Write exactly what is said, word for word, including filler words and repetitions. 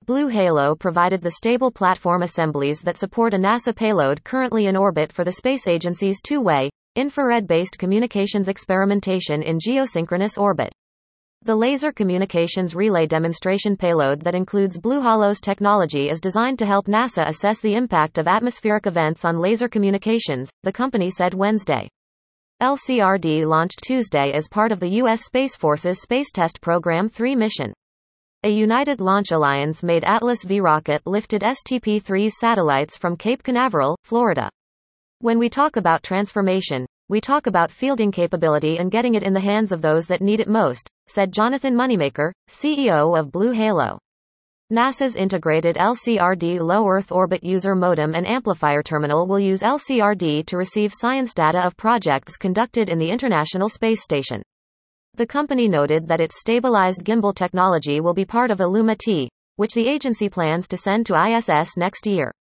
BlueHalo provided the stable platform assemblies that support a NASA payload currently in orbit for the space agency's two-way, infrared-based communications experimentation in geosynchronous orbit. The Laser Communications Relay demonstration payload that includes BlueHalo's technology is designed to help NASA assess the impact of atmospheric events on laser communications, the company said Wednesday. L C R D launched Tuesday as part of the U S Space Force's Space Test Program three mission. A United Launch Alliance-made Atlas V rocket lifted S T P three's satellites from Cape Canaveral, Florida. When we talk about transformation, we talk about fielding capability and getting it in the hands of those that need it most, said Jonathan Moneymaker, C E O of BlueHalo. NASA's integrated L C R D Low Earth Orbit User Modem and Amplifier Terminal will use L C R D to receive science data of projects conducted in the International Space Station. The company noted that its stabilized gimbal technology will be part of Illuma T, which the agency plans to send to I S S next year.